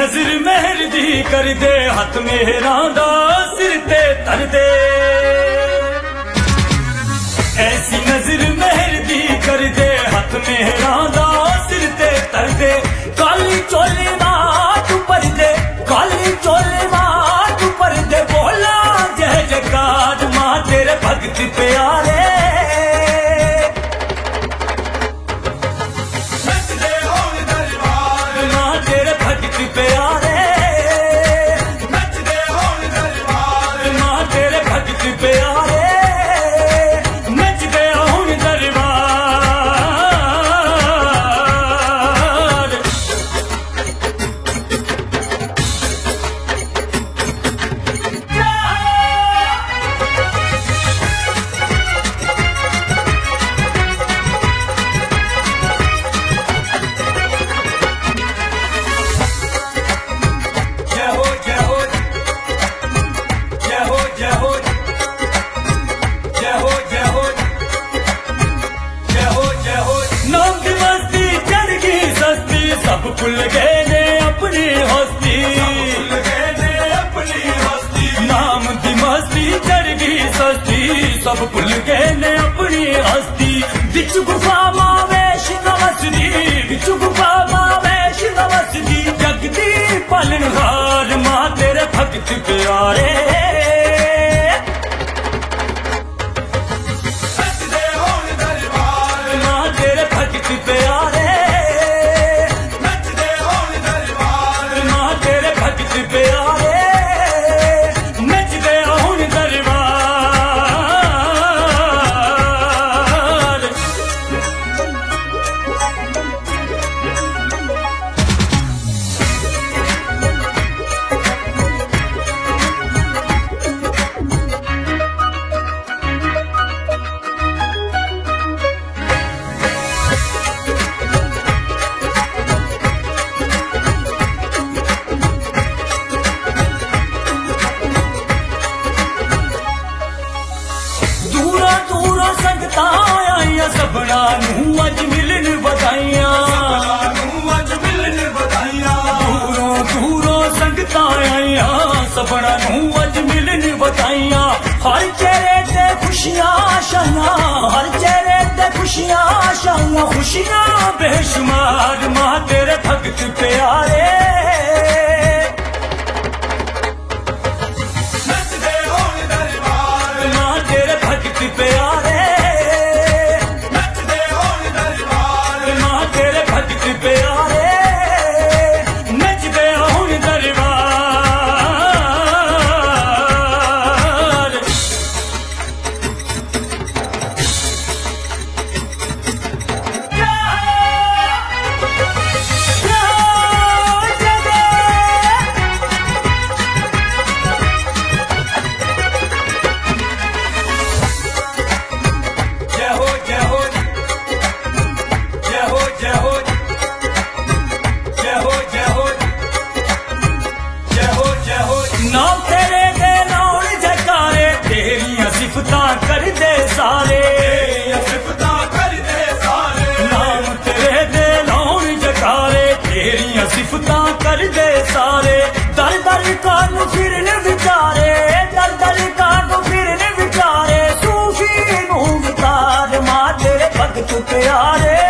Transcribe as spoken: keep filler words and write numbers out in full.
नजर मेहर दी कर दे हथ मेहरा दा सिर ते तर दे। ऐसी नजर मेहर दी कर दे हथ मेहरा दा सिर ते तर दे। काली चोली मां तू पर दे, काली चोली मां तू पर दे। बोला जय जयकार मां तेरे भगत प्यारे। सब भूल गए ने अपनी हस्ती, नाम दी मस्ती चढ़ गई सस्ती। सब भूल गए ने अपनी हस्ती। बिच गुफा मावेश नवसदी, बिच गुफा मावेश नवसदी। जगदी पालनहार मां तेरे भगत प्यारे। मां तेरे भगत प्यारे। सबना नूं अज मिलन बधाइयां, दूरों दूरों संगतां आईयां। सबना नूं अज मिलन बधाइयां। हर चेहरे ते खुशियां शाइयां, हर चेहरे ते खुशियां शाइयां। खुशियां बेशुमार मां तेरे भगत प्यारे। मां तेरे भगत प्यारे। नाम तेरे दे लाउण जयकारे, तेरियां सिफतां कर दे सारे। सिफतां कर दे सारे। नाम तेरे दे लाउण जयकारे, तेरियां सिफतां कर दे सारे। दर दर कानू फिरन विचारे, दर दर कानू फिरन विचारे। सूफी नूं विचार मां तेरे भगत प्यारे।